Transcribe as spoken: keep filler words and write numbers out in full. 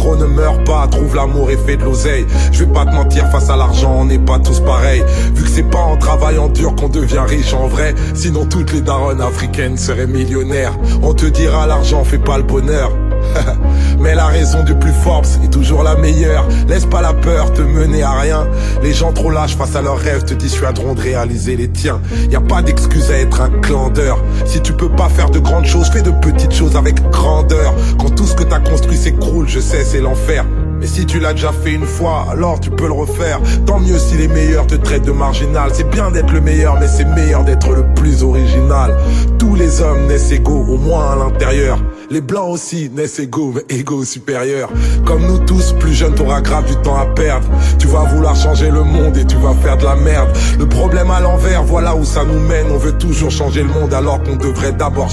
Gros, ne meurs pas, trouve l'amour et fais de l'oseille. Je vais pas te mentir, face à l'argent on n'est pas tous pareils. Vu que c'est pas en travaillant dur qu'on devient riche en vrai. Sinon toutes les daronnes africaines seraient millionnaires. On te dira l'argent fait pas le bonheur. Mais la raison du plus fort est toujours la meilleure. Laisse pas la peur te mener à rien. Les gens trop lâches face à leurs rêves te dissuaderont de réaliser les tiens. Y a pas d'excuse à être un clandeur. Si tu peux pas faire de grandes choses, fais de petites choses avec grandeur. Quand tout ce que t'as construit s'écroule, je sais c'est l'enfer. Mais si tu l'as déjà fait une fois, alors tu peux le refaire. Tant mieux si les meilleurs te traitent de marginal. C'est bien d'être le meilleur, mais c'est meilleur d'être le plus original. Tous les hommes naissent égaux, au moins à l'intérieur. Les blancs aussi naissent égaux, mais égaux supérieurs. Comme nous tous, plus jeune t'auras grave du temps à perdre. Tu vas vouloir changer le monde et tu vas faire de la merde. Le problème à l'envers, voilà où ça nous mène. On veut toujours changer le monde alors qu'on devrait d'abord